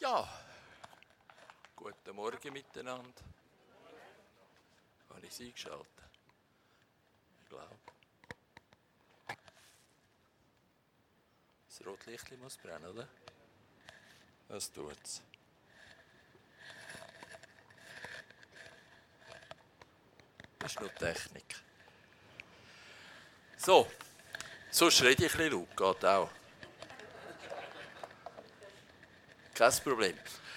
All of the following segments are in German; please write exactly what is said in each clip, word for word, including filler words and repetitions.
Ja, guten Morgen miteinander. Habe ich es eingeschaltet? Ich glaube. Das Rotlicht muss brennen, oder? Das tut es. Das ist nur Technik. So, sonst rede ich ein bisschen laut, geht auch. Kein Problem.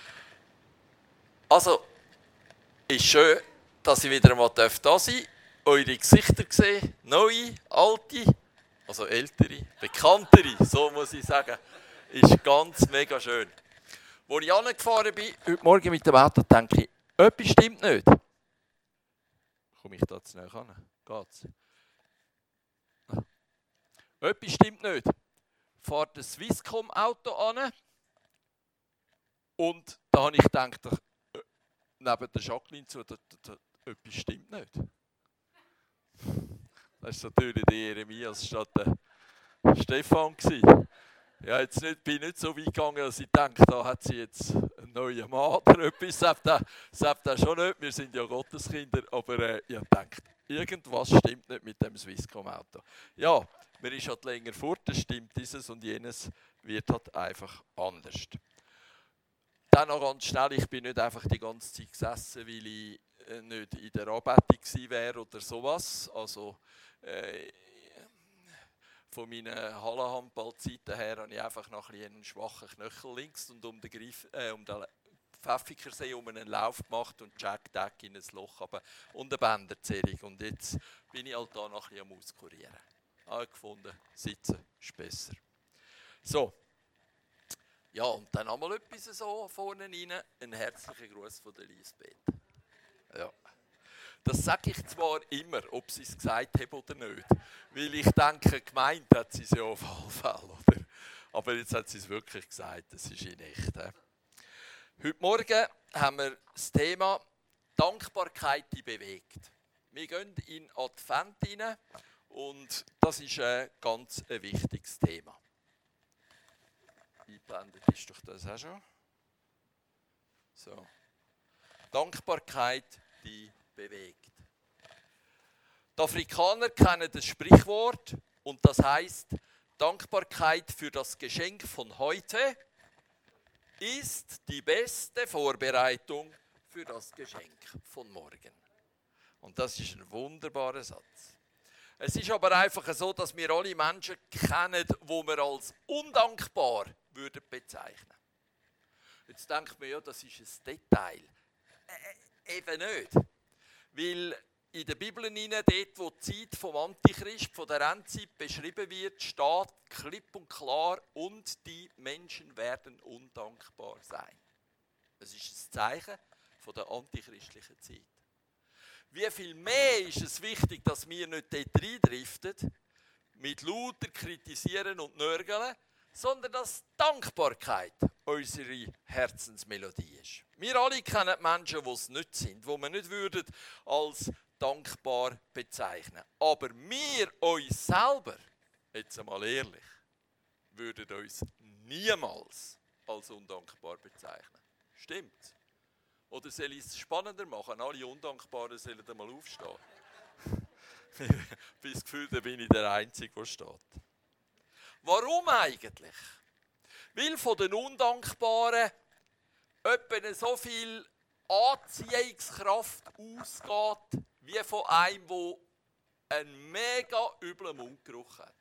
Also, ist schön, dass ich wieder einmal da sein darf, eure Gesichter sehen, neue, alte, also ältere, bekanntere, so muss ich sagen, ist ganz mega schön. Als ich angefahren bin, heute Morgen mit dem Auto, denke ich, etwas stimmt nicht. Komme ich da zu nahe an? Geht's? Etwas stimmt nicht. Fahrt ein Swisscom-Auto an und da habe ich gedacht, neben der Jacqueline zu, da, da, da, etwas stimmt nicht. Das war natürlich der Jeremias statt der Stefan. Ja, jetzt nicht, bin nicht so weit gegangen, dass ich denke, da hat sie jetzt einen neuen Mann oder etwas. Selbst das schon nicht, wir sind ja Gotteskinder, aber äh, ich denke, irgendwas stimmt nicht mit dem Swisscom-Auto. Ja, man ist halt länger fort, das stimmt dieses und jenes wird halt einfach anders. Dann noch ganz schnell, ich bin nicht einfach die ganze Zeit gesessen, weil ich äh, nicht in der Anbetung gewesen wäre oder sowas. Also äh, von meinen Hallenhandballzeiten her habe ich einfach noch ein einen schwachen Knöchel links und um den, Griff, äh, um den Pfäffikensee um einen Lauf gemacht und Jack-Tack in ein Loch aber und eine Bänderzerrung. Und jetzt bin ich halt da noch ein bisschen am Auskurieren. Habe gefunden, sitzen ist besser. So. Ja, und dann einmal etwas so vorne rein. Ein herzlichen Gruß von der Lisbeth. Ja. Das sage ich zwar immer, ob sie es gesagt haben oder nicht. Weil ich denke, gemeint hat sie es ja auf jeden Fall. Oder? Aber jetzt hat sie es wirklich gesagt, das ist in echt. He? Heute Morgen haben wir das Thema Dankbarkeit, die bewegt. Wir gehen in Advent rein und das ist ein ganz ein wichtiges Thema. Eingeblendet ist doch das auch schon. So. Dankbarkeit, die bewegt. Die Afrikaner kennen das Sprichwort und das heißt, Dankbarkeit für das Geschenk von heute ist die beste Vorbereitung für das Geschenk von morgen. Und das ist ein wunderbarer Satz. Es ist aber einfach so, dass wir alle Menschen kennen, die wir als undankbar würden bezeichnen. Jetzt denkt man ja, das ist ein Detail. Äh, eben nicht. Weil in der Bibel, dort wo die Zeit vom Antichrist, von der Endzeit beschrieben wird, steht klipp und klar, und die Menschen werden undankbar sein. Das ist ein Zeichen von der antichristlichen Zeit. Wie viel mehr ist es wichtig, dass wir nicht dort reindriften, mit lauter kritisieren und nörgeln, sondern dass Dankbarkeit unsere Herzensmelodie ist. Wir alle kennen Menschen, die es nicht sind, die wir nicht würden als dankbar bezeichnen. Aber wir uns selber, jetzt einmal ehrlich, würden uns niemals als undankbar bezeichnen. Stimmt's? Oder soll ich es spannender machen? Alle Undankbaren sollen einmal aufstehen. Ich habe das Gefühl, da bin ich der Einzige, der steht. Warum eigentlich? Weil von den Undankbaren etwa so viel Anziehungskraft ausgeht, wie von einem, der einen mega üblen Mundgeruch hat.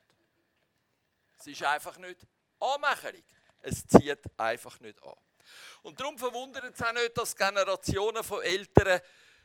Es ist einfach nicht anmächerlich. Es zieht einfach nicht an. Und darum verwundert es auch nicht, dass Generationen von Eltern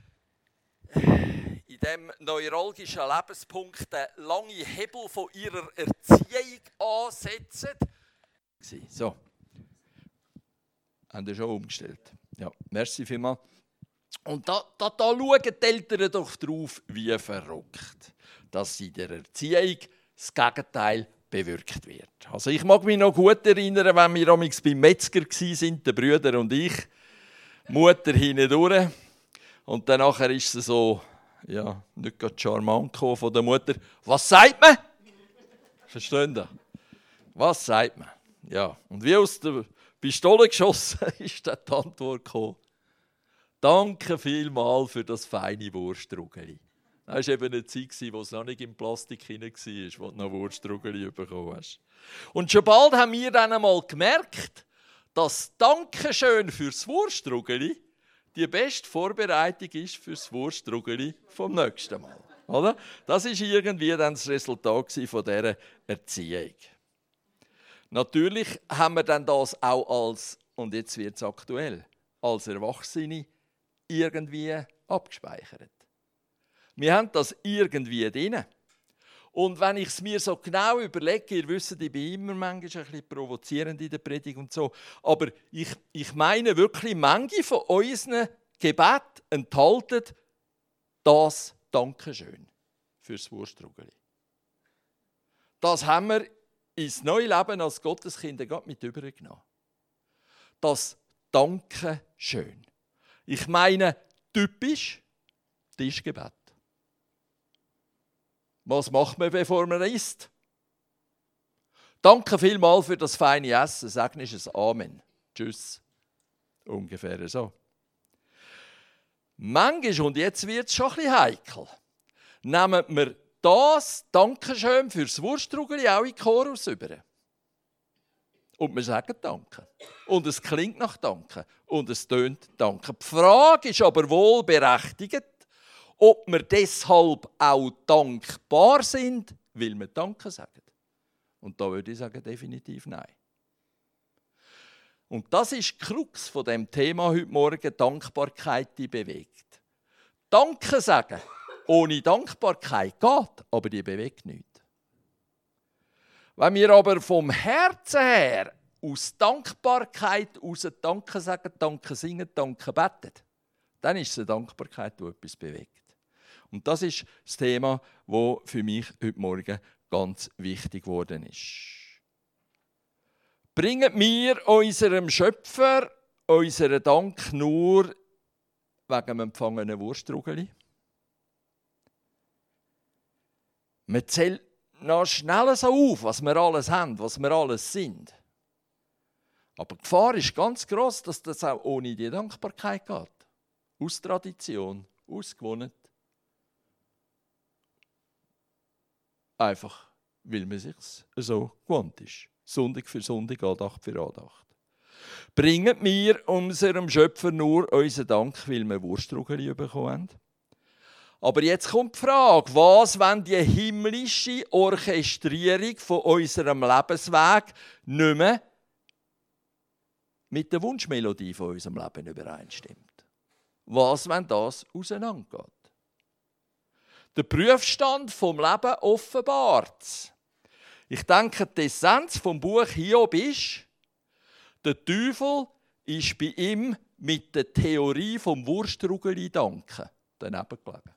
in diesem neuralgischen Lebenspunkt den langen Hebel von ihrer Erziehung ansetzen. So. Haben Sie schon umgestellt? Ja, merci vielmals. Und da, da, da schauen die Eltern doch drauf, wie verrückt, dass in der Erziehung das Gegenteil bewirkt wird. Also ich mag mich noch gut erinnern, wenn wir amigs beim Metzger waren, der Brüder und ich, Mutter hindurch. Und dann nachher ist sie so, ja, nicht gerade charmant von der Mutter. Was sagt man? Verstehen Sie? Was sagt man? Ja, und wie aus der Pistole geschossen, ist dann die Antwort gekommen. Danke vielmals für das feine Wurstrugeli. Das war eben eine Zeit, wo es noch nicht in Plastik hinein war, wo du noch Wurstrugeli bekommen hast. Und schon bald haben wir dann einmal gemerkt, dass Dankeschön fürs Wurstrugeli die beste Vorbereitung ist für das Wurstrugeli vom nächsten Mal. Oder? Das war irgendwie dann das Resultat von dieser Erziehung. Natürlich haben wir dann das auch als, und jetzt wird es aktuell, als Erwachsene irgendwie abgespeichert. Wir haben das irgendwie drin. Und wenn ich es mir so genau überlege, ihr wisst, ich bin immer manchmal ein bisschen provozierend in der Predigt und so, aber ich, ich meine wirklich, manche von unseren Gebeten enthalten das Dankeschön fürs Wurstrugeli. Das haben wir ins neue Leben als Gotteskinder gerade mit übergenommen. Das Dankeschön. Ich meine, typisch Tischgebet. Was macht man, bevor man isst? Danke vielmals für das feine Essen. Sagen ist ein Amen. Tschüss. Ungefähr so. Manchmal, und jetzt wird es schon ein bisschen heikel, nehmen wir das Dankeschön fürs Wurstrugeli auch in den Chorus über. Und wir sagen Danke. Und es klingt nach Danke. Und es tönt Danke. Die Frage ist aber wohl berechtigt, ob wir deshalb auch dankbar sind, weil wir Danke sagen. Und da würde ich sagen, definitiv nein. Und das ist die Krux von dem Thema heute Morgen, Dankbarkeit, die bewegt. Danke sagen ohne Dankbarkeit geht, aber die bewegt nichts. Wenn wir aber vom Herzen her aus Dankbarkeit aus Danke sagen, Danke singen, Danke beten, dann ist es eine Dankbarkeit, die etwas bewegt. Und das ist das Thema, das für mich heute Morgen ganz wichtig geworden ist. Bringen wir unserem Schöpfer unseren Dank nur wegen dem empfangenen Wurstrugeli? Man zählt noch schnell so auf, was wir alles haben, was wir alles sind. Aber die Gefahr ist ganz gross, dass das auch ohne die Dankbarkeit geht. Aus Tradition, ausgewohnt. Einfach, weil man sich so gewohnt ist. Sonntag für Sonntag, Andacht für Andacht. Bringen wir unserem Schöpfer nur unseren Dank, weil wir Wurstrugeli bekommen haben? Aber jetzt kommt die Frage, was, wenn die himmlische Orchestrierung von unserem Lebensweg nicht mehr mit der Wunschmelodie von unserem Leben übereinstimmt? Was, wenn das auseinandergeht? Der Prüfstand vom Leben offenbart. Ich denke, die Essenz vom Buch Hiob ist, der Teufel ist bei ihm mit der Theorie vom Wurstrugeli danken daneben gelegen.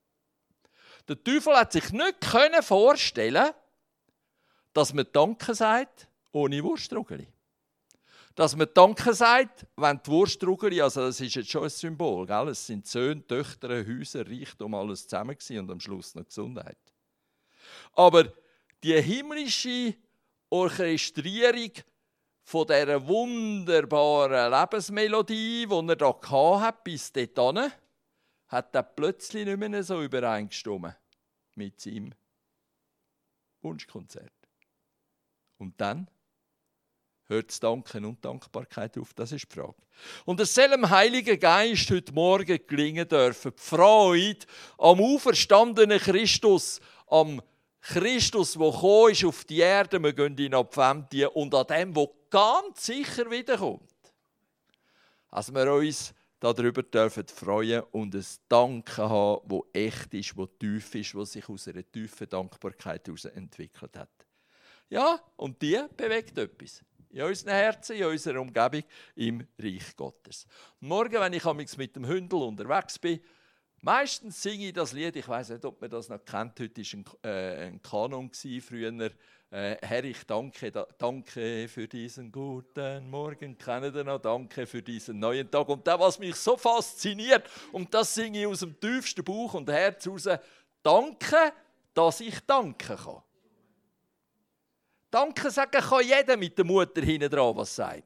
Der Teufel hat sich nicht vorstellen, dass man Danke sagt ohne Wurstrugeli. Dass man Danke sagt, wenn die Wurstrugeli, also das ist jetzt schon ein Symbol, gell? Es sind Söhne, Töchter, Häuser, Reichtum, alles zusammen gewesen und am Schluss noch Gesundheit. Aber die himmlische Orchestrierung von dieser wunderbaren Lebensmelodie, die er da hatte, bis dorthin, hat er plötzlich nicht mehr so übereingestimmt mit seinem Wunschkonzert. Und dann hört das Danken und Dankbarkeit auf? Das ist die Frage. Und es soll dem Heiligen Geist heute Morgen gelingen dürfen, die Freude am auferstandenen Christus, am Christus, der gekommen ist auf die Erde, wir gehen in Advent, und an dem, der ganz sicher wiederkommt. Dass wir uns darüber dürfen freuen und ein Danken haben, das echt ist, das tief ist, das sich aus einer tiefen Dankbarkeit heraus entwickelt hat. Ja, und die bewegt etwas. In unseren Herzen, in unserer Umgebung, im Reich Gottes. Morgen, wenn ich mit dem Hündel unterwegs bin, meistens singe ich das Lied, ich weiss nicht, ob man das noch kennt, heute war ein, äh, ein Kanon früher. Äh, Herr, ich danke, da, danke für diesen guten Morgen, kennen Sie noch, danke für diesen neuen Tag. Und das, was mich so fasziniert, und das singe ich aus dem tiefsten Bauch und Herz raus, danke, dass ich danken kann. Danke sagen kann jeder mit der Mutter hinten dran, was sagt man.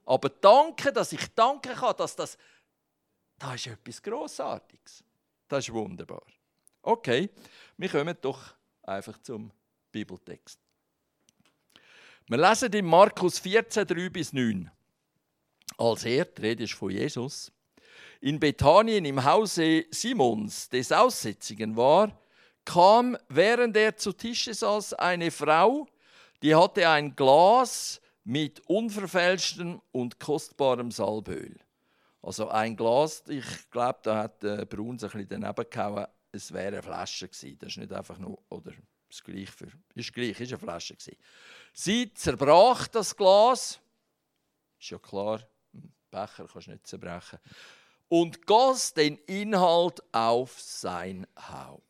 Aber danke, dass ich danken kann, dass das, das ist etwas Grossartiges. Das ist wunderbar. Okay, wir kommen doch einfach zum Bibeltext. Wir lesen in Markus vierzehn, drei bis neun. Als er, die Rede ist von Jesus, in Bethanien im Hause Simons des Aussätzigen war, kam, während er zu Tische saß, eine Frau, die hatte ein Glas mit unverfälschtem und kostbarem Salböl. Also ein Glas, ich glaube, da hat der Bruns ein bisschen daneben gehauen, es wäre eine Flasche gewesen. Das ist nicht einfach nur, oder das gleich für, ist gleich, ist eine Flasche gewesen. Sie zerbrach das Glas, ist ja klar, einen Becher kannst du nicht zerbrechen, und goss den Inhalt auf sein Haupt.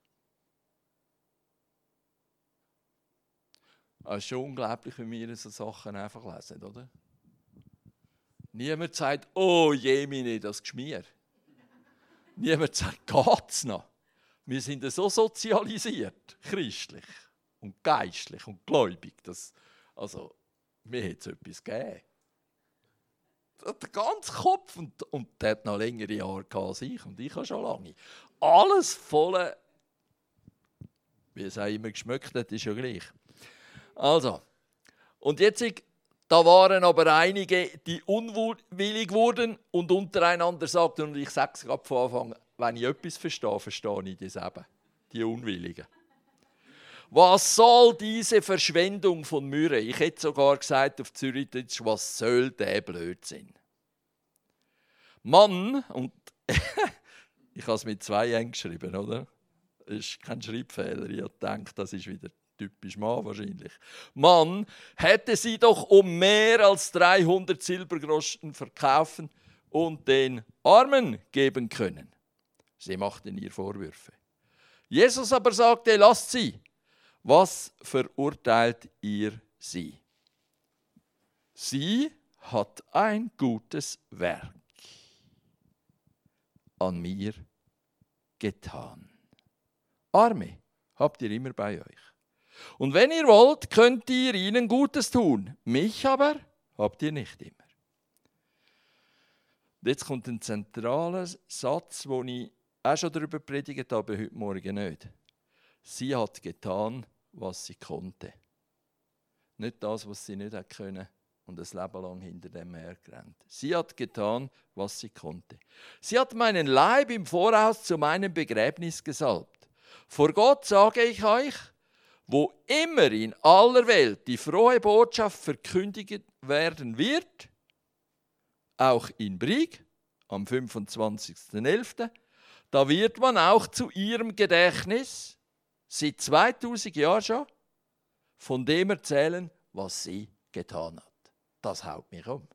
Es ist schon unglaublich, wie wir so Sachen einfach lesen, oder? Niemand sagt, oh Jemine, das Geschmier. Niemand sagt, geht's noch? Wir sind so sozialisiert, christlich und geistlich und gläubig, dass, also, mir hat es etwas gegeben. Der ganze Kopf, und, und der hat noch längere Jahre als ich, und ich habe schon lange. Alles voll, wie es auch immer geschmeckt hat, ist ja gleich. Also, und jetzt, da waren aber einige, die unwillig wurden und untereinander sagten, und ich sage es gerade von Anfang, wenn ich etwas verstehe, verstehe ich das eben, die Unwilligen. Was soll diese Verschwendung von Myrrhe? Ich hätte sogar gesagt auf Zürichdeutsch, was soll der Blödsinn? Mann, und ich habe es mit zwei N geschrieben, oder? Das ist kein Schreibfehler, ich denke, das ist wieder typisch Mann wahrscheinlich. Mann, hätte sie doch um mehr als dreihundert Silbergroschen verkaufen und den Armen geben können. Sie machten ihr Vorwürfe. Jesus aber sagte, lasst sie. Was verurteilt ihr sie? Sie hat ein gutes Werk an mir getan. Arme habt ihr immer bei euch. Und wenn ihr wollt, könnt ihr ihnen Gutes tun. Mich aber habt ihr nicht immer. Jetzt kommt ein zentraler Satz, den ich auch schon darüber predigt habe, heute Morgen nicht. Sie hat getan, was sie konnte. Nicht das, was sie nicht hat können und ein Leben lang hinter dem hergerannt. Sie hat getan, was sie konnte. Sie hat meinen Leib im Voraus zu meinem Begräbnis gesalbt. Vor Gott sage ich euch, wo immer in aller Welt die frohe Botschaft verkündigt werden wird, auch in Brig am fünfundzwanzigsten elften, da wird man auch zu ihrem Gedächtnis seit zweitausend Jahren schon von dem erzählen, was sie getan hat. Das haut mich um.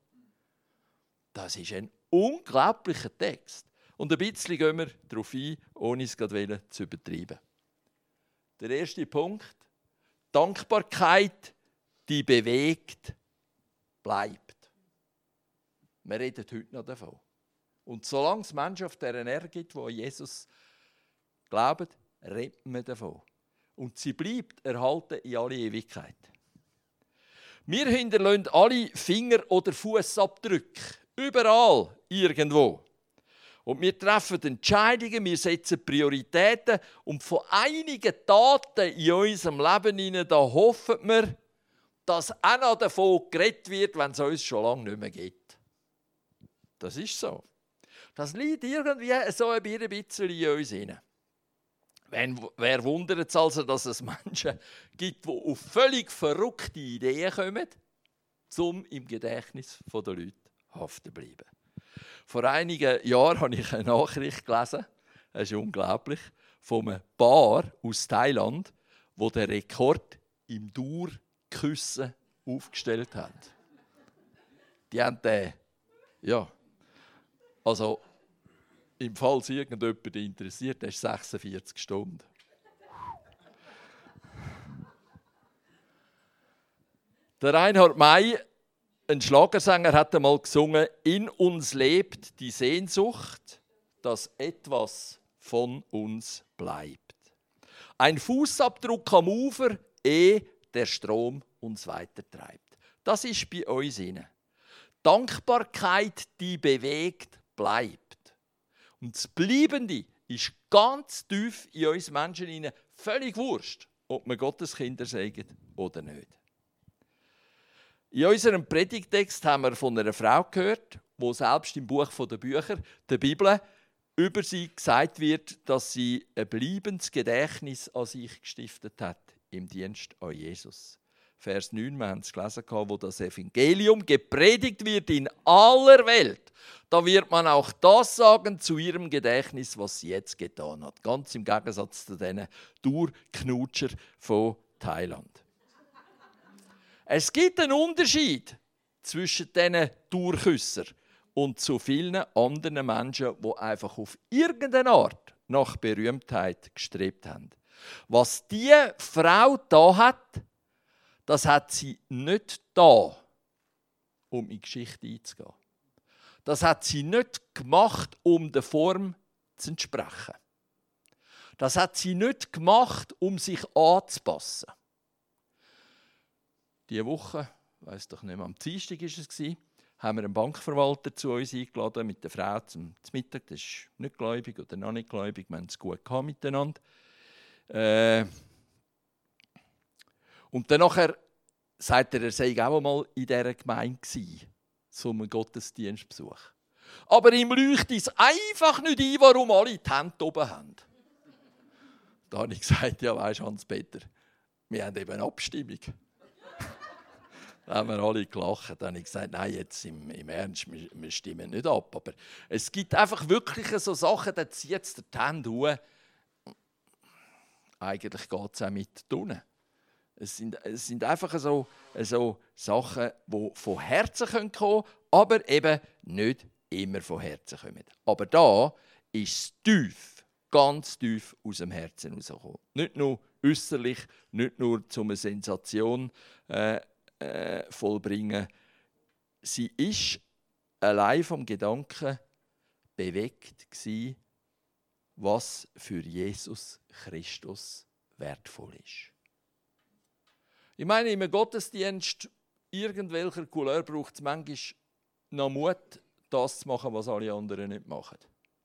Das ist ein unglaublicher Text. Und ein bisschen gehen wir darauf ein, ohne es gerade zu übertreiben. Der erste Punkt, Dankbarkeit, die bewegt, bleibt. Wir reden heute noch davon. Und solange es Menschen auf dieser Erde gibt, die an Jesus glauben, reden wir davon. Und sie bleibt erhalten in alle Ewigkeit. Wir hinterlassen alle Finger- oder Fußabdrücke. Überall, irgendwo. Und wir treffen Entscheidungen, wir setzen Prioritäten. Und von einigen Taten in unserem Leben hinein, da hoffen wir, dass auch noch davon geredet wird, wenn es uns schon lange nicht mehr gibt. Das ist so. Das liegt irgendwie so ein bisschen in uns hinein. Wer wundert es also, dass es Menschen gibt, die auf völlig verrückte Ideen kommen, um im Gedächtnis der Leute haften zu bleiben. Vor einigen Jahren habe ich eine Nachricht gelesen, das ist unglaublich, von einem Paar aus Thailand, wo den Rekord im Dauerküssen aufgestellt hat. Die haben den, ja, also im Fall es irgendjemand interessiert, das ist sechsundvierzig Stunden. Der Reinhard May, ein Schlagersänger, hat einmal gesungen: In uns lebt die Sehnsucht, dass etwas von uns bleibt. Ein Fußabdruck am Ufer, ehe der Strom uns weitertreibt. Das ist bei uns inne. Dankbarkeit, die bewegt, bleibt. Und das Bleibende ist ganz tief in uns Menschen hinein, völlig wurscht, ob wir Gottes Kinder sagen oder nicht. In unserem Predigtext haben wir von einer Frau gehört, wo selbst im Buch der Bücher, der Bibel, über sie gesagt wird, dass sie ein bleibendes Gedächtnis an sich gestiftet hat im Dienst an Jesus. Vers neun, wir haben es gelesen, wo das Evangelium gepredigt wird in aller Welt. Da wird man auch das sagen zu ihrem Gedächtnis, was sie jetzt getan hat. Ganz im Gegensatz zu diesen Durchknutscher von Thailand. Es gibt einen Unterschied zwischen diesen Durchküssern und zu vielen anderen Menschen, die einfach auf irgendeine Art nach Berühmtheit gestrebt haben. Was diese Frau da hat, das hat sie nicht da, um in die Geschichte einzugehen. Das hat sie nicht gemacht, um der Form zu entsprechen. Das hat sie nicht gemacht, um sich anzupassen. Diese Woche, ich weiss doch nicht mehr, am Dienstag war es, haben wir einen Bankverwalter zu uns eingeladen mit der Frau zum, zum Mittag. Das ist nicht gläubig oder noch nicht gläubig. Wir haben es gut gehabt miteinander. Äh und dann nachher sagt er, er sei auch einmal in dieser Gemeinde gewesen, zum Gottesdienstbesuch. Aber ihm leuchtet es einfach nicht ein, warum alle die Hände oben haben. Da habe ich gesagt, ja weisst Hans-Peter, wir haben eben eine Abstimmung. Da haben wir alle gelacht. Dann habe ich gesagt, nein, jetzt im, im Ernst, wir, wir stimmen nicht ab. Aber es gibt einfach wirklich so Sachen, da zieht es die Hände hoch. Eigentlich geht es auch mit unten. Es sind, es sind einfach so, so Sachen, die von Herzen kommen können, aber eben nicht immer von Herzen kommen. Aber da ist es tief, ganz tief aus dem Herzen herausgekommen. Nicht nur äußerlich, nicht nur zu einer Sensation äh, äh, vollbringen. Sie ist allein vom Gedanken bewegt gewesen, was für Jesus Christus wertvoll ist. Ich meine, im Gottesdienst irgendwelcher Couleur braucht es manchmal noch Mut, das zu machen, was alle anderen nicht machen.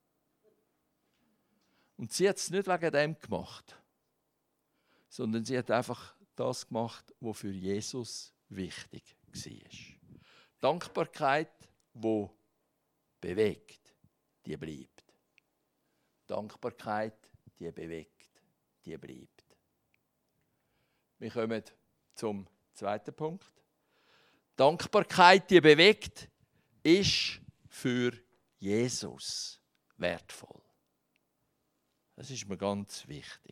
Und sie hat es nicht wegen dem gemacht, sondern sie hat einfach das gemacht, was für Jesus wichtig war. Dankbarkeit, die bewegt, die bleibt. Dankbarkeit, die bewegt, die bleibt. Wir kommen zum zweiten Punkt. Dankbarkeit, die bewegt, ist für Jesus wertvoll. Das ist mir ganz wichtig.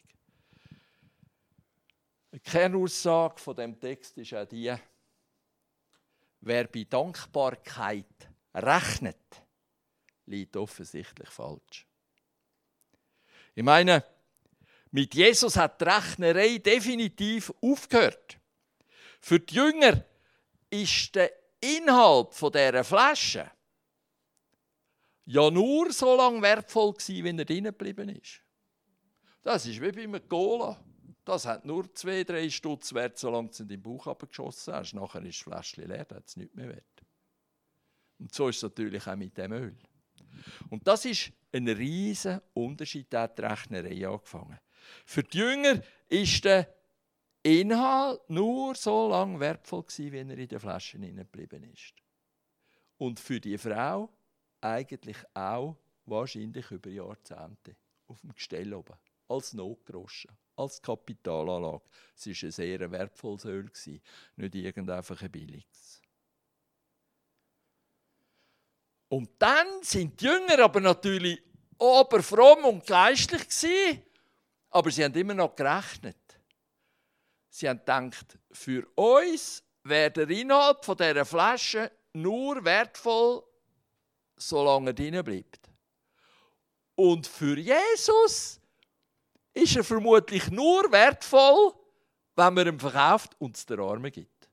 Die Kernaussage von dem Text ist auch die: Wer bei Dankbarkeit rechnet, liegt offensichtlich falsch. Ich meine, mit Jesus hat die Rechnerei definitiv aufgehört. Für die Jünger ist der Inhalt dieser Flasche ja nur so lange wertvoll gewesen, wie er drinnen geblieben ist. Das ist wie bei einem Cola. Das hat nur zwei, drei Stutz wert, solange du in den Bauch abgeschossen hast. Nachher ist das Fläschchen leer, dann hat es nichts mehr wert. Und so ist es natürlich auch mit dem Öl. Und das ist ein riesiger Unterschied, der hat die Rechnerei angefangen. Für die Jünger ist der Inhalt nur so lange wertvoll gewesen, wie er in den Flaschen geblieben ist. Und für die Frau eigentlich auch wahrscheinlich über Jahrzehnte auf dem Gestell oben. Als Notgroschen, als Kapitalanlage. Es war ein sehr wertvolles Öl, nicht irgendein billiges. Und dann sind die Jünger aber natürlich oberfromm und geistlich gewesen, aber sie haben immer noch gerechnet. Sie haben gedacht, für uns wäre der Inhalt von dieser Flasche nur wertvoll, solange er drin bleibt. Und für Jesus ist er vermutlich nur wertvoll, wenn man ihn verkauft und es den Armen gibt.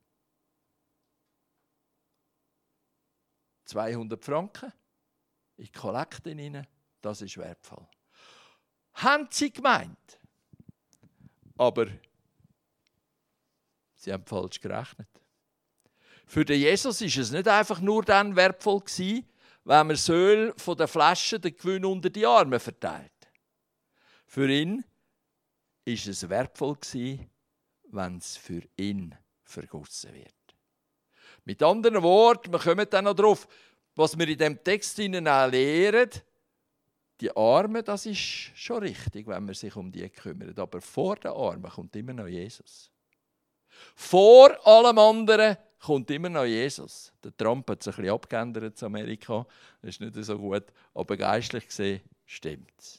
zweihundert Franken in die Kollekte rein, das ist wertvoll. Haben sie gemeint. Aber sie haben falsch gerechnet. Für den Jesus ist es nicht einfach nur dann wertvoll gewesen, wenn man das Öl von der Flasche den Gewinn unter die Arme verteilt. Für ihn ist es wertvoll gewesen, wenn es für ihn vergossen wird. Mit anderen Worten, wir kommen dann noch darauf, was wir in diesem Text auch lehren, die Armen, das ist schon richtig, wenn man sich um die kümmert. Aber vor den Armen kommt immer noch Jesus. Vor allem anderen kommt immer noch Jesus. Der Trump hat sich ein bisschen abgeändert in Amerika. Das ist nicht so gut. Aber geistlich gesehen stimmt es.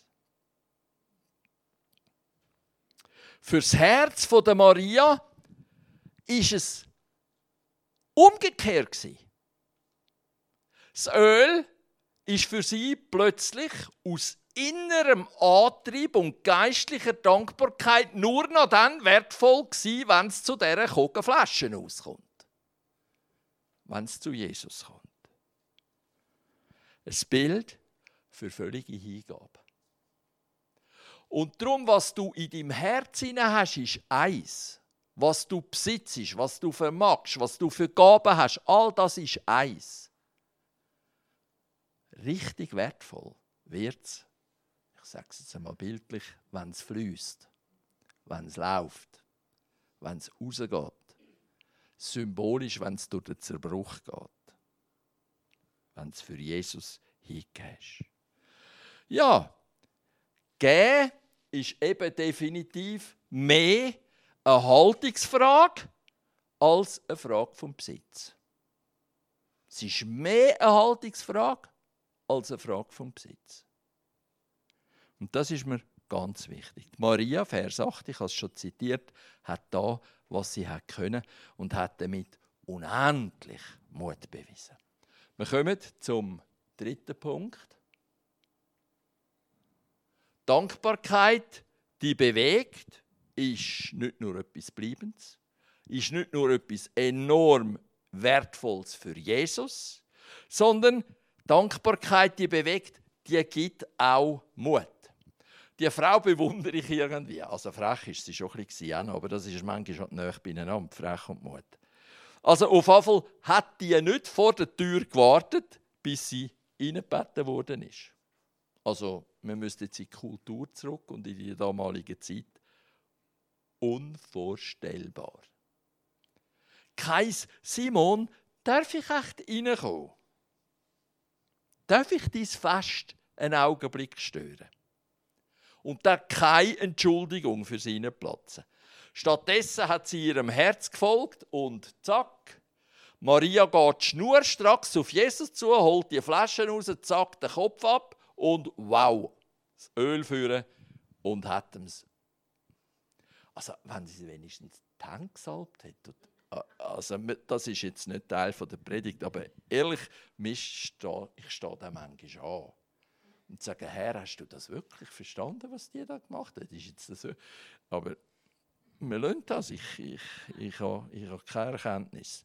Für das Herz der Maria war es umgekehrt. Das Öl ist für sie plötzlich aus innerem Antrieb und geistlicher Dankbarkeit nur noch dann wertvoll gewesen, wenn es zu dieser Kogenflasche auskommt. Wenn es zu Jesus kommt. Ein Bild für völlige Hingabe. Und darum, was du in deinem Herzen hast, ist eins. Was du besitzt, was du vermagst, was du für Gaben hast, all das ist eins. Richtig wertvoll wird es, ich sage es jetzt einmal bildlich, wenn es fließt, wenn es läuft, wenn es rausgeht. Symbolisch, wenn es durch den Zerbruch geht. Wenn es für Jesus hingehst. Ja, geben ist eben definitiv mehr eine Haltungsfrage als eine Frage vom Besitz. Es ist mehr eine Haltungsfrage als eine Frage vom Besitz. Und das ist mir ganz wichtig. Maria, Vers acht, ich habe es schon zitiert, hat da, was sie hat können und hat damit unendlich Mut bewiesen. Wir kommen zum dritten Punkt. Dankbarkeit, die bewegt, ist nicht nur etwas Bleibendes, ist nicht nur etwas enorm Wertvolles für Jesus, sondern Dankbarkeit, die bewegt, die gibt auch Mut. Die Frau bewundere ich irgendwie. Also frech ist sie schon ein bisschen, aber das ist manchmal schon nahe beieinander, frech und Mut. Also auf jeden Fall hat die nicht vor der Tür gewartet, bis sie reingebeten worden ist. Also wir müssen jetzt in die Kultur zurück und in die damalige Zeit. Unvorstellbar. Keis, Simon, darf ich echt reinkommen? Darf ich dein Fest einen Augenblick stören? Und da keine Entschuldigung für seinen Platz. Stattdessen hat sie ihrem Herz gefolgt und zack, Maria geht schnurstracks auf Jesus zu, holt die Flaschen raus, zack, den Kopf ab und wow, das Öl führen und hat es. Also, wenn sie wenigstens die Hände gesalbt hätte. Also, das ist jetzt nicht Teil der Predigt, aber ehrlich, ich stehe da manchmal an. Und sage, Herr, hast du das wirklich verstanden, was die da gemacht hat? Ist jetzt das so? Aber wir lassen das, ich, ich, ich, habe, ich habe keine Erkenntnis.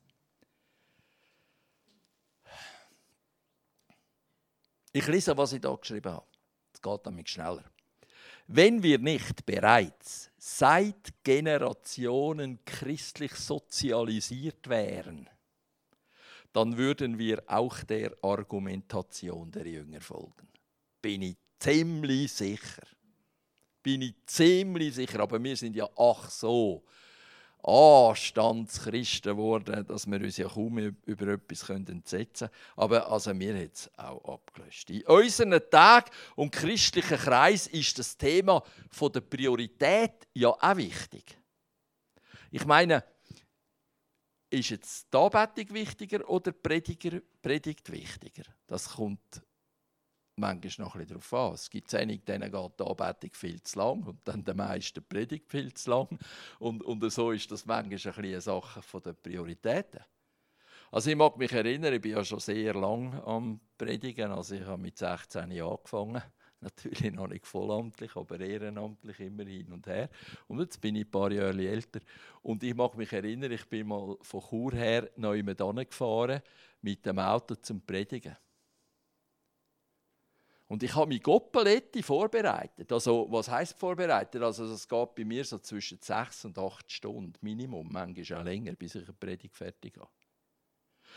Ich lese, was ich da geschrieben habe. Es geht damit schneller. Wenn wir nicht bereits seit Generationen christlich sozialisiert wären, dann würden wir auch der Argumentation der Jünger folgen. Bin ich ziemlich sicher. Bin ich ziemlich sicher. Aber wir sind ja ach so Anstandschristen geworden, dass wir uns ja kaum über etwas entsetzen können. Aber also wir haben es auch abgelöscht. In unseren Tagen und christlichen Kreis ist das Thema von der Priorität ja auch wichtig. Ich meine, ist jetzt die Anbetung wichtiger oder die Prediger, Predigt wichtiger? Das kommt manchmal noch ein bisschen darauf an. Es gibt einige, denen geht die Anbetung viel zu lang und dann den meisten Predigt viel zu lang. Und, und so ist das manchmal ein bisschen eine Sache der Prioritäten. Also ich mag mich erinnern, ich bin ja schon sehr lang am Predigen. Also ich habe mit sechzehn Jahren angefangen. Natürlich noch nicht vollamtlich, aber ehrenamtlich immer hin und her. Und jetzt bin ich ein paar Jahre älter. Und ich mag mich erinnern, ich bin mal von Chur her nach Jemanden gefahren mit dem Auto zum Predigen. Und ich habe mich Goppeletti vorbereitet. Also, was heisst vorbereitet? Also, das geht bei mir so zwischen sechs und acht Stunden Minimum, manchmal auch länger, bis ich eine Predigt fertig habe.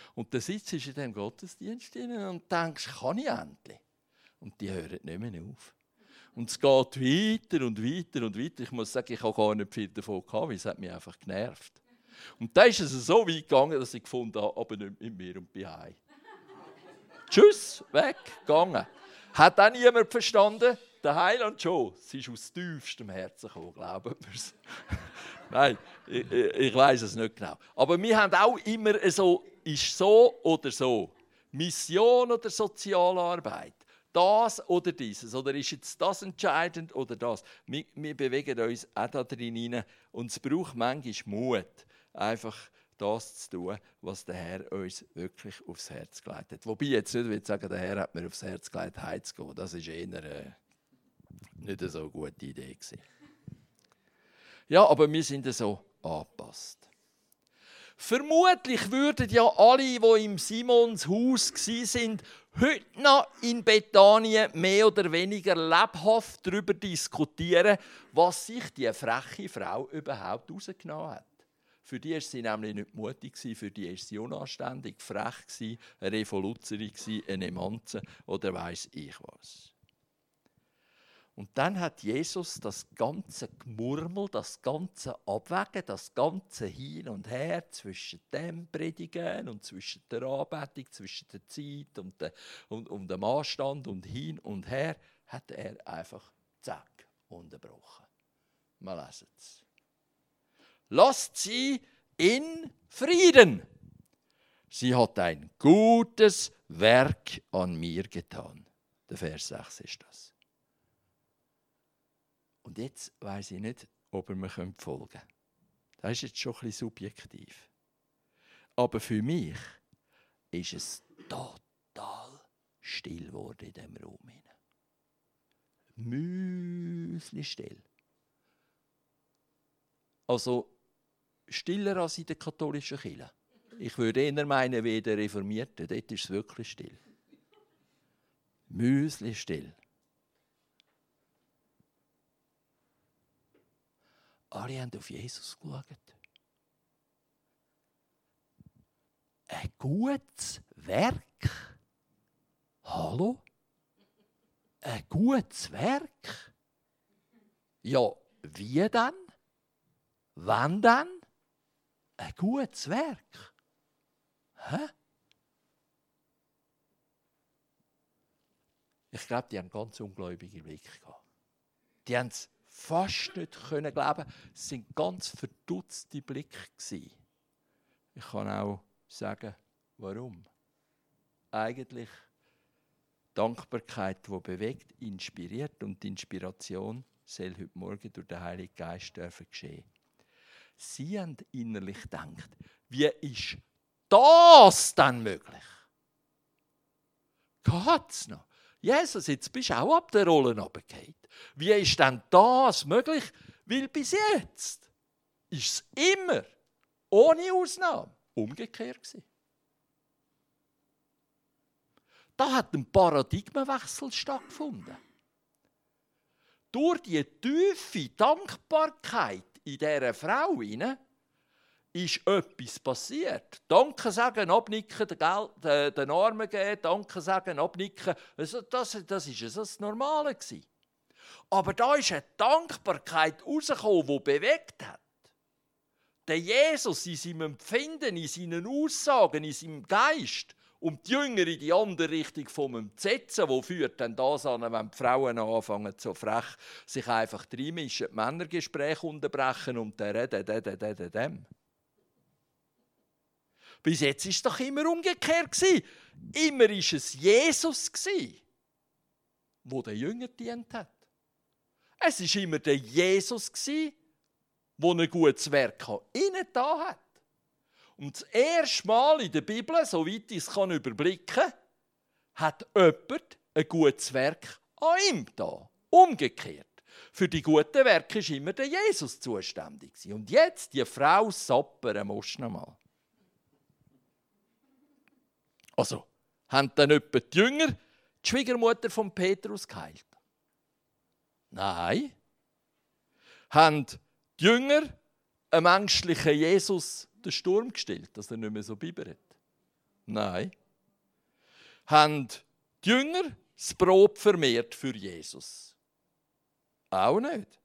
Und dann sitzt du in diesem Gottesdienst und denkst, kann ich endlich? Und die hören nicht mehr auf. Und es geht weiter und weiter und weiter. Ich muss sagen, ich habe gar nicht viel davon gehabt, weil es hat mich einfach genervt. Und dann ist es so weit gegangen, dass ich gefunden habe, aber nicht mit mir und bei heim. Tschüss, weg, gegangen. Hat auch niemand verstanden? Der Heiland schon. Es ist aus tiefstem Herzen gekommen, glaubt mir's. Nein, ich, ich weiß es nicht genau. Aber wir haben auch immer so, ist so oder so. Mission oder Sozialarbeit. Das oder dieses. Oder ist jetzt das entscheidend oder das? Wir, wir bewegen uns auch da drin hinein. Und es braucht manchmal Mut, einfach das zu tun, was der Herr uns wirklich aufs Herz gelegt hat. Wobei ich jetzt nicht will sagen, der Herr hat mir aufs Herz gelegt, heimzugehen. Das war eher äh, nicht so eine gute Idee gewesen. Ja, aber wir sind so angepasst. Vermutlich würden ja alle, die im Simons Haus waren, heute noch in Bethanien mehr oder weniger lebhaft darüber diskutieren, was sich diese freche Frau überhaupt rausgenommen hat. Für die war sie nämlich nicht mutig, für die war sie unanständig, frech, eine Revoluzerin, eine Emanze oder weiss ich was. Und dann hat Jesus das ganze Gemurmel, das ganze Abwägen, das ganze Hin und Her zwischen dem Predigen und zwischen der Anbetung, zwischen der Zeit und, der, und, und dem Anstand und hin und her, hat er einfach zack unterbrochen. Wir lesen es. Lasst sie in Frieden. Sie hat ein gutes Werk an mir getan. Der Vers sechs ist das. Und jetzt weiss ich nicht, ob ihr mir folgen könnt. Das ist jetzt schon ein bisschen subjektiv. Aber für mich ist es total still geworden in diesem Raum. Müsli still. Also stiller als in der katholischen Kirche. Ich würde eher meinen, wie der Reformierten. Dort ist es wirklich still. Müsli still. Alle haben auf Jesus geschaut. Ein gutes Werk? Hallo? Ein gutes Werk? Ja, wie dann? Wann dann? Ein gutes Werk? Hä? Ich glaube, die haben ganz ungläubige Blicke gehabt. Die haben es fast nicht können glauben. Es waren ganz verdutzte Blicke. Ich kann auch sagen, warum. Eigentlich Dankbarkeit, die bewegt, inspiriert und die Inspiration soll heute Morgen durch den Heiligen Geist dürfen geschehen. Sie haben innerlich gedacht, wie ist das denn möglich? Geht's noch? Jesus, jetzt bist du auch ab der Rolle runtergefallen. Wie ist denn das möglich? Weil bis jetzt ist es immer, ohne Ausnahme, umgekehrt gewesen. Da hat ein Paradigmenwechsel stattgefunden. Durch die tiefe Dankbarkeit in dieser Frau hinein ist etwas passiert. Danke sagen, abnicken, den, Geld, den, den Armen geben, Danke sagen, abnicken. Also das war das, das, das Normale. Aber da ist eine Dankbarkeit rausgekommen, die bewegt hat. Der Jesus in seinem Empfinden, in seinen Aussagen, in seinem Geist und die Jünger in die andere Richtung vom Entsetzen, wo führt dann das an, wenn die Frauen anfangen, so frech sich einfach reinmischen, die Männergespräche unterbrechen und der redet, der, der, der, der, dem. Bis jetzt war es doch immer umgekehrt. Immer war es Jesus, der den Jüngern gedient hat. Es war immer der Jesus, der ein gutes Werk innen da hat. Und das erste Mal in der Bibel, soweit ich es überblicken kann, hat jemand ein gutes Werk an ihm da. Umgekehrt. Für die guten Werke war immer der Jesus zuständig. Und jetzt die Frau sappern, musst du noch mal. Also, haben dann etwa die Jünger die Schwiegermutter von Petrus geheilt? Nein. Haben die Jünger einem menschlichen Jesus den Sturm gestillt, dass er nicht mehr so bibbert? Nein. Haben die Jünger das Brot vermehrt für Jesus? Auch nicht.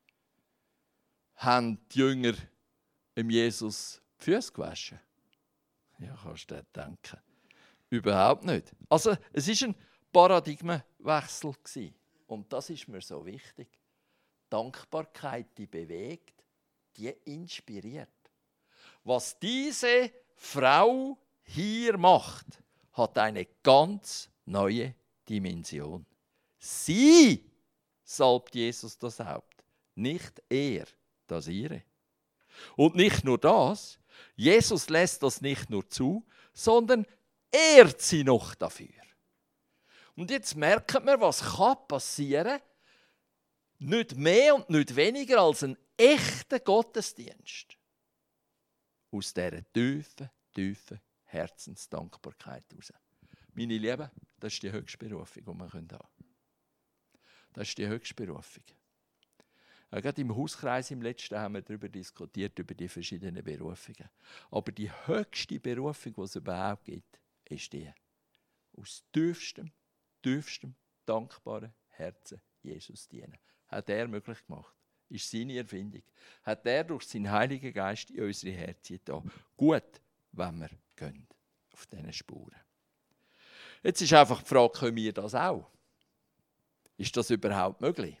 Haben die Jünger dem Jesus die Füße gewaschen? Ja, kannst du dir denken. Überhaupt nicht. Also, es war ein Paradigmenwechsel. Und das ist mir so wichtig. Dankbarkeit, die bewegt, die inspiriert. Was diese Frau hier macht, hat eine ganz neue Dimension. Sie salbt Jesus das Haupt, nicht er das ihre. Und nicht nur das, Jesus lässt das nicht nur zu, sondern ehrt sie noch dafür. Und jetzt merkt man, was kann passieren? Nicht mehr und nicht weniger als ein echter Gottesdienst. Aus dieser tiefen, tiefen Herzensdankbarkeit heraus. Meine Lieben, das ist die höchste Berufung, die wir haben können. Das ist die höchste Berufung. Ja, gerade im Hauskreis im letzten haben wir darüber diskutiert, über die verschiedenen Berufungen. Aber die höchste Berufung, die es überhaupt gibt, ist die. Aus tiefstem, tiefstem, dankbaren Herzen Jesus dienen. Hat er möglich gemacht. Ist seine Erfindung. Hat er durch seinen Heiligen Geist in unsere Herzen getan. Gut, wenn wir gehen auf diesen Spuren. Jetzt ist einfach die Frage, können wir das auch? Ist das überhaupt möglich?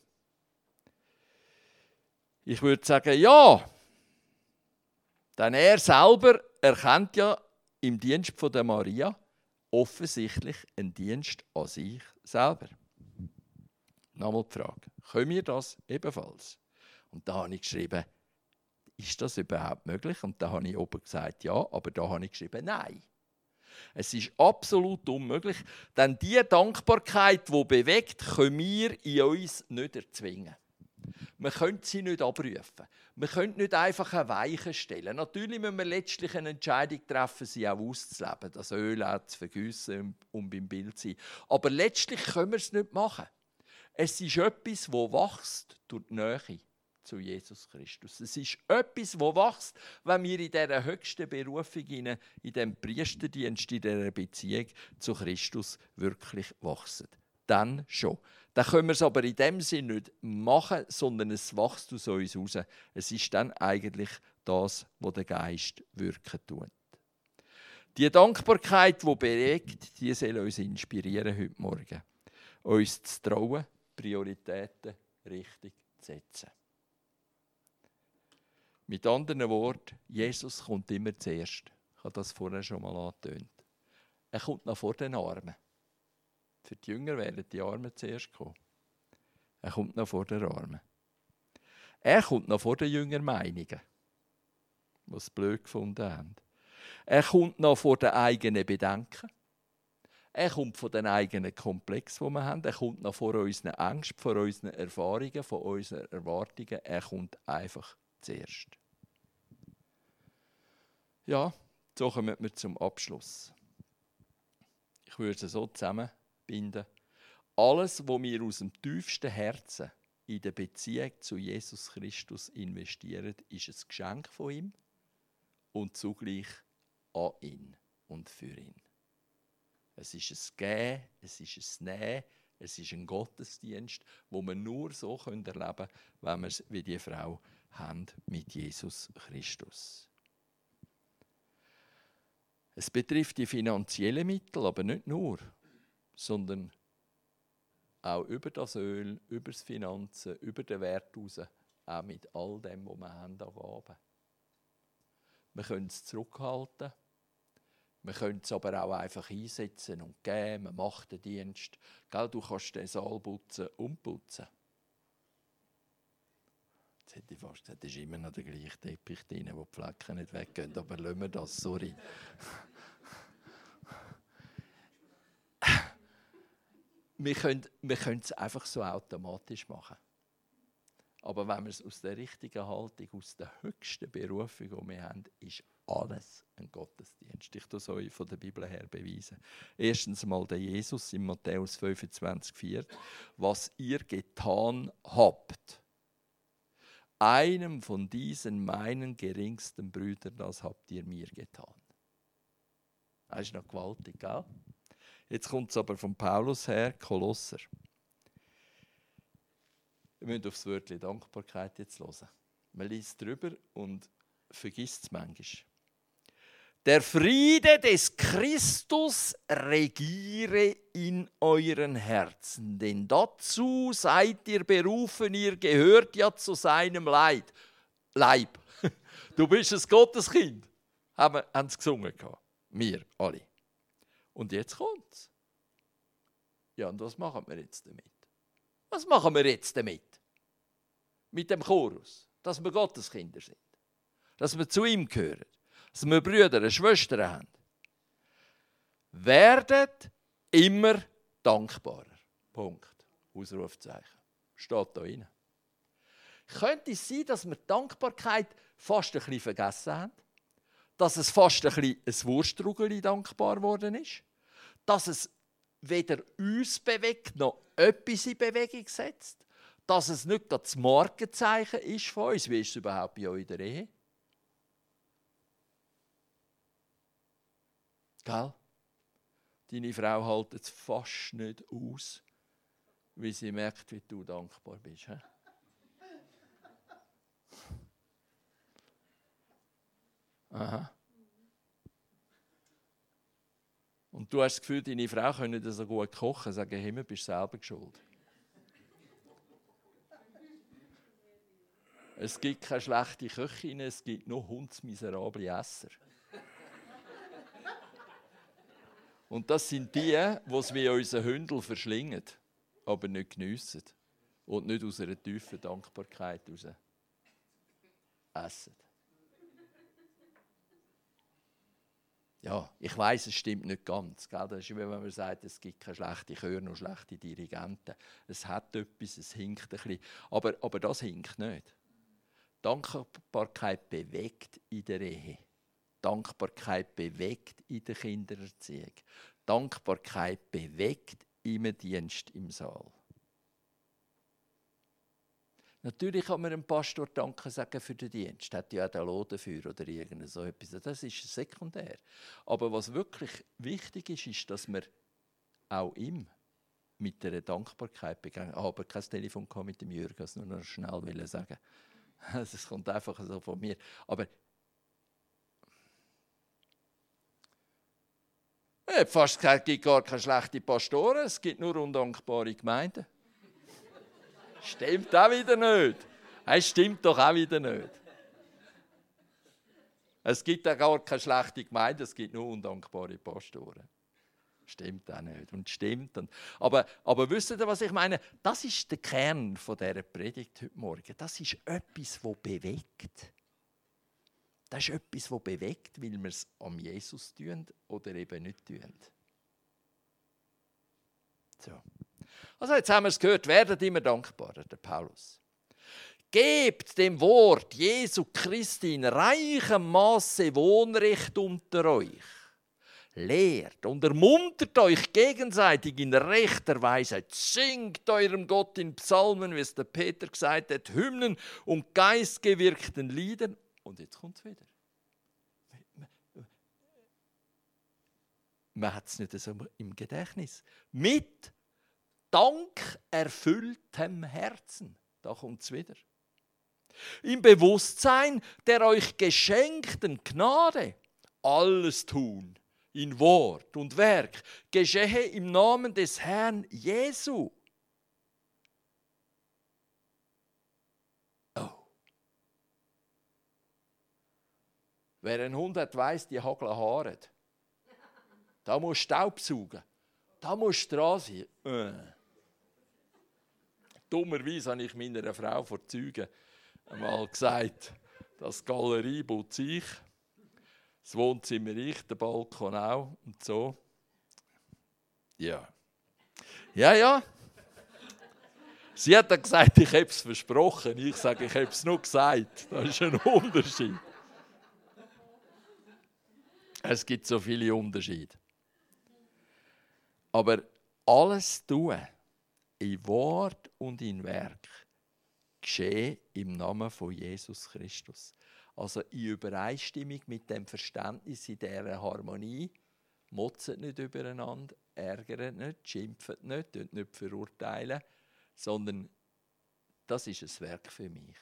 Ich würde sagen, ja. Denn er selber erkennt ja im Dienst von der Maria offensichtlich einen Dienst an sich selber. Nochmal die Frage, können wir das ebenfalls? Und da habe ich geschrieben, ist das überhaupt möglich? Und da habe ich oben gesagt, ja, aber da habe ich geschrieben, nein. Es ist absolut unmöglich, denn die Dankbarkeit, die bewegt, können wir in uns nicht erzwingen. Wir können sie nicht abrufen. Wir können nicht einfach eine Weiche stellen. Natürlich müssen wir letztlich eine Entscheidung treffen, sie auch auszuleben, das Öl auch zu vergießen und beim Bild zu sein. Aber letztlich können wir es nicht machen. Es ist etwas, das wächst durch die Nähe zu Jesus Christus. Es ist etwas, das wächst, wenn wir in dieser höchsten Berufung, in diesem Priesterdienst, in dieser Beziehung zu Christus wirklich wachsen. Dann schon. Dann können wir es aber in dem Sinne nicht machen, sondern es wächst aus uns raus. Es ist dann eigentlich das, was der Geist wirken tut. Die Dankbarkeit, die bewegt, die soll uns inspirieren heute Morgen. Uns zu trauen, Prioritäten richtig zu setzen. Mit anderen Worten, Jesus kommt immer zuerst. Ich habe das vorher schon mal angetönt. Er kommt noch vor den Armen. Für die Jünger werden die Armen zuerst kommen. Er kommt noch vor den Armen. Er kommt noch vor den Jüngermeinungen, die es blöd gefunden haben. Er kommt noch vor den eigenen Bedenken. Er kommt von den eigenen Komplexen, die wir haben. Er kommt noch vor unseren Ängsten, vor unseren Erfahrungen, von unseren Erwartungen. Er kommt einfach zuerst. Ja, so kommen wir zum Abschluss. Ich würde es so zusammenbinden. Alles, was wir aus dem tiefsten Herzen in der Beziehung zu Jesus Christus investieren, ist ein Geschenk von ihm und zugleich an ihn und für ihn. Es ist ein Geben, es ist ein Nehmen, es ist ein Gottesdienst, wo wir nur so erleben können, wenn wir es wie die Frau haben mit Jesus Christus. Es betrifft die finanziellen Mittel, aber nicht nur, sondern auch über das Öl, über das Finanzen, über den Wert raus, auch mit all dem, was wir haben an Gaben. Wir können es zurückhalten. Wir können es aber auch einfach einsetzen und geben. Man macht den Dienst. Gell, du kannst den Saal putzen und putzen. Jetzt hätte ich fast gesagt, das ist immer noch der gleiche Teppich drin, wo die Flecken nicht weggehen. Aber lassen wir das, sorry. wir können, wir können es einfach so automatisch machen. Aber wenn wir es aus der richtigen Haltung, aus der höchsten Berufung, die wir haben, ist alles ein Gottesdienst. Ich tue es euch von der Bibel her beweisen. Erstens mal der Jesus in Matthäus fünfundzwanzig, vier. Was ihr getan habt, einem von diesen meinen geringsten Brüdern, das habt ihr mir getan. Das ist noch gewaltig, gell? Jetzt kommt es aber von Paulus her, Kolosser. Wir müssen aufs Wörtchen Dankbarkeit jetzt hören. Man liest drüber und vergisst es manchmal. Der Friede des Christus regiere in euren Herzen, denn dazu seid ihr berufen, ihr gehört ja zu seinem Leid. Leib. Du bist ein Gotteskind, haben sie gesungen. Wir alle. Und jetzt kommt's. Ja, und was machen wir jetzt damit? Was machen wir jetzt damit? Mit dem Chorus, dass wir Gotteskinder sind. Dass wir zu ihm gehören. Dass wir Brüder und Schwestern haben. Werdet immer dankbarer. Punkt. Ausrufzeichen. Steht da rein. Könnte es sein, dass wir die Dankbarkeit fast ein bisschen vergessen haben? Dass es fast ein bisschen ein Wurstrugeli dankbar geworden ist? Dass es weder uns bewegt, noch etwas in Bewegung setzt? Dass es nicht das Markenzeichen ist von uns? Wie ist es überhaupt bei euch in der Ehe? Gell? Deine Frau hält es fast nicht aus, wie sie merkt, wie du dankbar bist. He? Aha. Und du hast das Gefühl, deine Frau könnte so gut kochen, sagen, hey, du bist selber schuld. Es gibt keine schlechte Köchin, es gibt nur hundsmiserable Esser. Und das sind die, die es wie unsere Hündel verschlingen, aber nicht geniessen und nicht aus einer tiefen Dankbarkeit heraus essen. Ja, ich weiss, es stimmt nicht ganz. Gell? Das ist wie wenn man sagt, es gibt keine schlechten Chöre, nur schlechte Dirigenten. Es hat etwas, es hinkt ein bisschen. Aber, aber das hinkt nicht. Dankbarkeit bewegt in der Ehe. Dankbarkeit bewegt in der Kindererziehung. Dankbarkeit bewegt im Dienst im Saal. Natürlich kann man einem Pastor Danke sagen für den Dienst. Er hat ja auch den Lohn dafür oder irgend so etwas. Das ist sekundär. Aber was wirklich wichtig ist, ist, dass wir auch ihm mit einer Dankbarkeit begegnen. Ich habe kein Telefon mit dem Jürgen, das nur noch schnell sagen. Es kommt einfach so von mir. Aber ich habe fast gesagt, es gibt gar keine schlechten Pastoren, es gibt nur undankbare Gemeinden. Stimmt auch wieder nicht. Es stimmt doch auch wieder nicht. Es gibt auch gar keine schlechte Gemeinde, es gibt nur undankbare Pastoren. Stimmt auch nicht. Und stimmt. Und, aber, aber wisst ihr, was ich meine? Das ist der Kern von dieser Predigt heute Morgen. Das ist etwas, das bewegt. Das ist etwas, das bewegt, weil wir es am Jesus tun oder eben nicht tun. So. Also jetzt haben wir es gehört, werdet immer dankbarer, der Paulus. Gebt dem Wort Jesu Christi in reichem Maße Wohnrecht unter euch. Lehrt und ermuntert euch gegenseitig in rechter Weisheit. Singt eurem Gott in Psalmen, wie es der Peter gesagt hat, Hymnen und geistgewirkten Liedern. Und jetzt kommt es wieder. Man hat es nicht so im Gedächtnis. Mit Dank erfülltem Herzen. Da kommt es wieder. Im Bewusstsein der euch geschenkten Gnade alles tun, in Wort und Werk, geschehe im Namen des Herrn Jesu. Oh. Wer einen Hund hat, weiss, die hageln Haare. Da muss Staub saugen. Da muss dran sein. Äh. Dummerweise habe ich meiner Frau vor Zeugen einmal gesagt, das Galerie putze ich, das Wohnzimmer ich, der Balkon auch und so. Ja. Ja, ja. Sie hat dann gesagt, ich habe es versprochen. Ich sage, ich habe es nur gesagt. Das ist ein Unterschied. Es gibt so viele Unterschiede. Aber alles tun, in Wort und in Werk, geschehe im Namen von Jesus Christus. Also in Übereinstimmung mit dem Verständnis, in dieser Harmonie, Motzet nicht übereinander, ärgert nicht, schimpft nicht, tut nicht verurteilen, sondern das ist ein Werk für mich.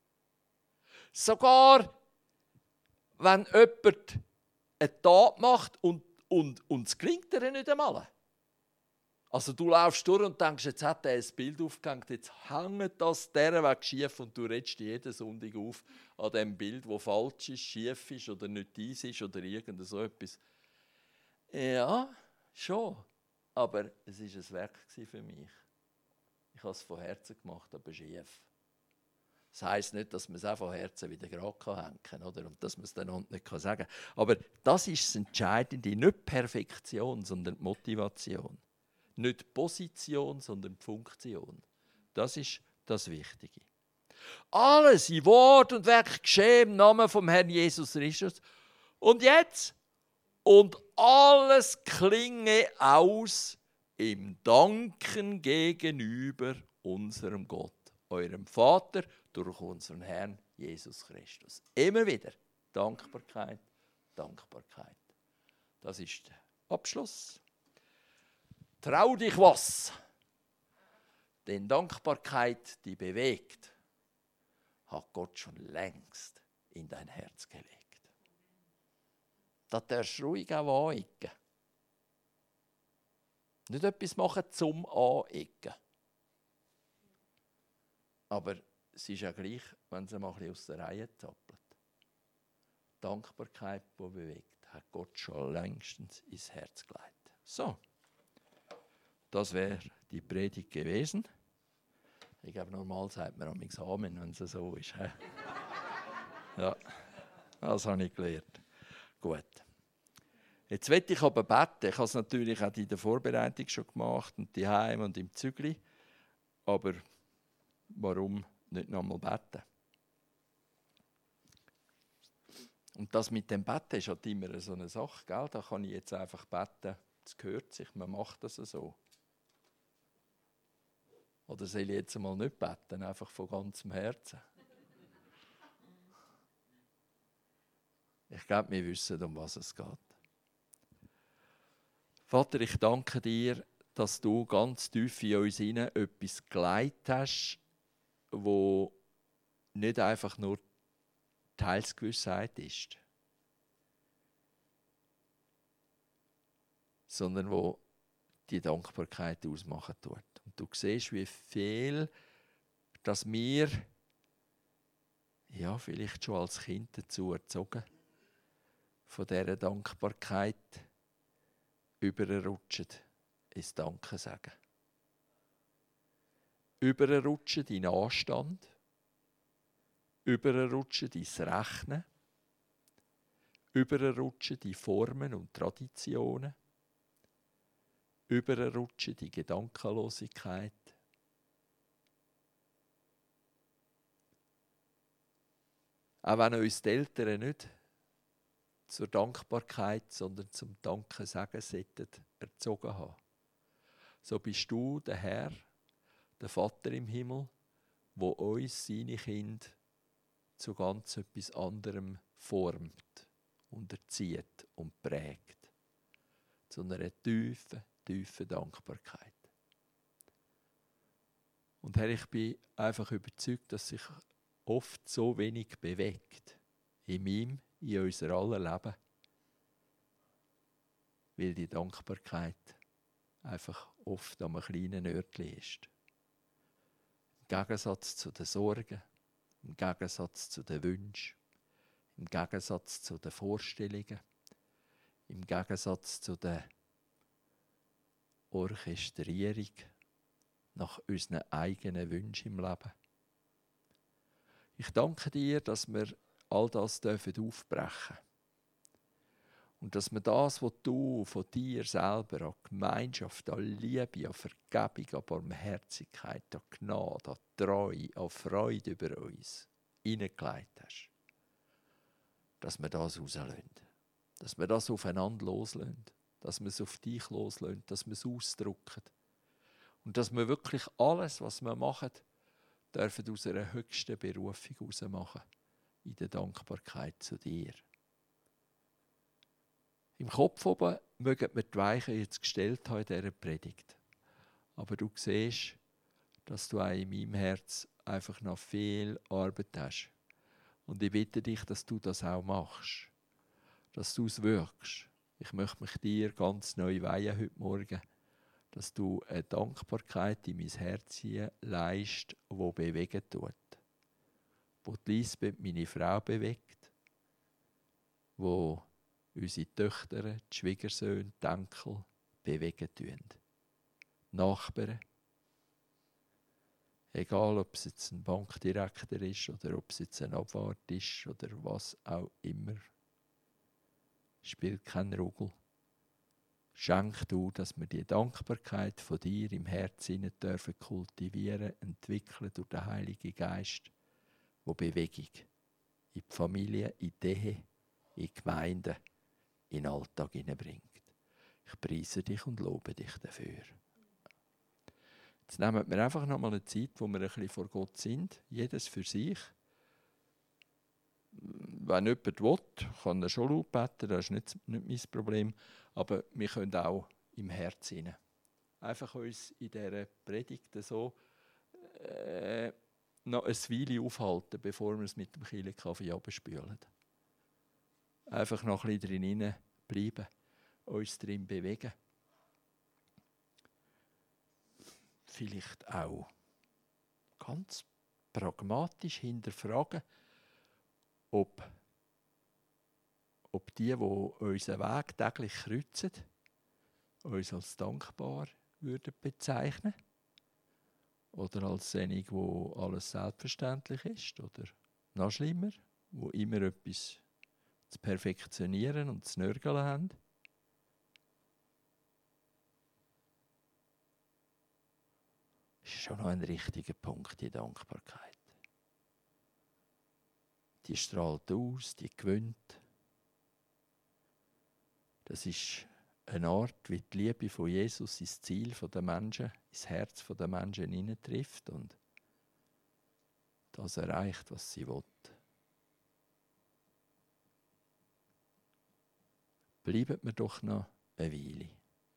Sogar wenn jemand eine Tat macht und, und, und es gelingt dir nicht einmal. Also du laufst durch und denkst, jetzt hat er ein Bild aufgehängt, jetzt hängt das dieser Weg schief und du redest jeden Sonntag auf an dem Bild, das falsch ist, schief ist oder nicht dies ist oder irgend so etwas. Ja, schon. Aber es war ein Werk für mich. Ich habe es von Herzen gemacht, aber schief. Das heisst nicht, dass man es auch von Herzen wieder gerade hängen kann, oder? Und dass man es dann nicht sagen kann. Aber das ist das Entscheidende. Nicht Perfektion, sondern die Motivation. Nicht die Position, sondern die Funktion. Das ist das Wichtige. Alles in Wort und Werk geschehen im Namen vom Herrn Jesus Christus. Und jetzt? Und alles klinge aus im Danken gegenüber unserem Gott, eurem Vater, durch unseren Herrn Jesus Christus. Immer wieder Dankbarkeit, Dankbarkeit. Das ist der Abschluss. Trau dich was, denn Dankbarkeit, die bewegt, hat Gott schon längst in dein Herz gelegt. Da darfst du ruhig auch anecken. Nicht etwas machen zum Anecken. Aber es ist ja gleich, wenn es mal ein bisschen aus der Reihe zappelt. Dankbarkeit, die bewegt, hat Gott schon längstens ins Herz gelegt. So, das wäre die Predigt gewesen. Ich glaube, normal sagt man am Examen, wenn es so ist. Ja, das habe ich gelernt. Gut. Jetzt will ich aber beten. Ich habe es natürlich auch in der Vorbereitung schon gemacht und daheim und im Zügli. Aber warum nicht nochmal beten? Und das mit dem Beten ist halt immer so eine Sache, gell? Da kann ich jetzt einfach beten, das gehört sich, man macht das so. Oder soll ich jetzt mal nicht beten, einfach von ganzem Herzen? Ich glaube, wir wissen, um was es geht. Vater, ich danke dir, dass du ganz tief in uns hinein etwas geleitet hast, wo nicht einfach nur Teilsgewissheit ist, sondern wo die Dankbarkeit ausmachen tut. Und du siehst, wie viel, dass wir ja, vielleicht schon als Kind dazu erzogen, von dieser Dankbarkeit überrutschen ins Danke sagen. Überrutschen in Anstand, überrutschen ins Rechnen, überrutschen in Formen und Traditionen, überrutschen in Gedankenlosigkeit. Auch wenn uns die Eltern nicht zur Dankbarkeit, sondern zum Danken sagen sollten, erzogen haben. So bist du der Herr, der Vater im Himmel, wo uns, seine Kinder, zu ganz etwas anderem formt, unterzieht und prägt. Zu einer tiefen, tiefen Dankbarkeit. Und Herr, ich bin einfach überzeugt, dass sich oft so wenig bewegt in meinem, in unser aller Leben, weil die Dankbarkeit einfach oft am kleinen Örtchen ist. Im Gegensatz zu den Sorgen, im Gegensatz zu den Wünschen, im Gegensatz zu den Vorstellungen, im Gegensatz zu der Orchestrierung nach unseren eigenen Wünschen im Leben. Ich danke dir, dass wir all das dürfen aufbrechen. Und dass wir das, was du von dir selber an Gemeinschaft, an Liebe, an Vergebung, an Barmherzigkeit, an Gnade, an Treue, an Freude über uns hineingelegt hast, dass wir das rauslassen. Dass wir das aufeinander loslassen. Dass wir es auf dich loslassen. Dass wir es ausdrücken. Und dass wir wirklich alles, was wir machen, dürfen aus einer höchsten Berufung heraus machen. In der Dankbarkeit zu dir. Im Kopf oben mögen wir die Weichen jetzt gestellt haben in dieser Predigt. Aber du siehst, dass du auch in meinem Herz einfach noch viel Arbeit hast. Und ich bitte dich, dass du das auch machst. Dass du es wirkst. Ich möchte mich dir ganz neu weihen heute Morgen, dass du eine Dankbarkeit in mein Herz hineinleist, die bewegen tut. Wo die Lisbeth, meine Frau, bewegt. Wo unsere Töchter, die Schwiegersöhne, die Enkel bewegen tun. Nachbarn. Egal, ob es jetzt ein Bankdirektor ist oder ob es jetzt ein Abwart ist oder was auch immer. Spielt keine Rolle. Schenk du, dass wir die Dankbarkeit von dir im Herzen dürfen kultivieren, entwickeln durch den Heiligen Geist, wo Bewegung in die Familie, in die Ehe, in die Gemeinde, in den Alltag hineinbringt. Ich preise dich und lobe dich dafür. Jetzt nehmen wir einfach noch mal eine Zeit, wo wir ein bisschen vor Gott sind, jedes für sich. Wenn jemand will, kann er schon laut beten, das ist nicht, nicht mein Problem. Aber wir können auch im Herzen hinein. Einfach uns in dieser Predigt so äh, noch ein Weile aufhalten, bevor wir es mit dem Kirchenkaffee abspülen. Einfach noch ein bisschen drin bleiben, uns drin bewegen. Vielleicht auch ganz pragmatisch hinterfragen, ob, ob die, die unseren Weg täglich kreuzen, uns als dankbar würden bezeichnen oder als senig, wo alles selbstverständlich ist oder noch schlimmer, wo immer etwas zu perfektionieren und zu nörgeln haben. Das ist schon noch ein richtiger Punkt, die Dankbarkeit. Die strahlt aus, die gewinnt. Das ist eine Art, wie die Liebe von Jesus ins Ziel der Menschen, ins Herz der Menschen hineintrifft und das erreicht, was sie will. Bleiben wir doch noch eine Weile.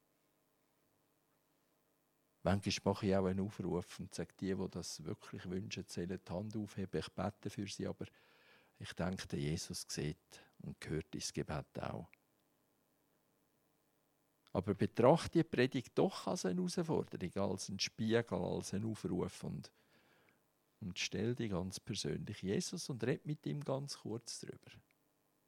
Manchmal mache ich auch einen Aufruf und sage, die, die das wirklich wünschen, sollen die Hand aufheben. Ich bete für sie, aber ich denke, der Jesus sieht und hört ins Gebet auch. Aber betrachte die Predigt doch als eine Herausforderung, als einen Spiegel, als einen Aufruf und, und stell dich ganz persönlich Jesus und red mit ihm ganz kurz darüber.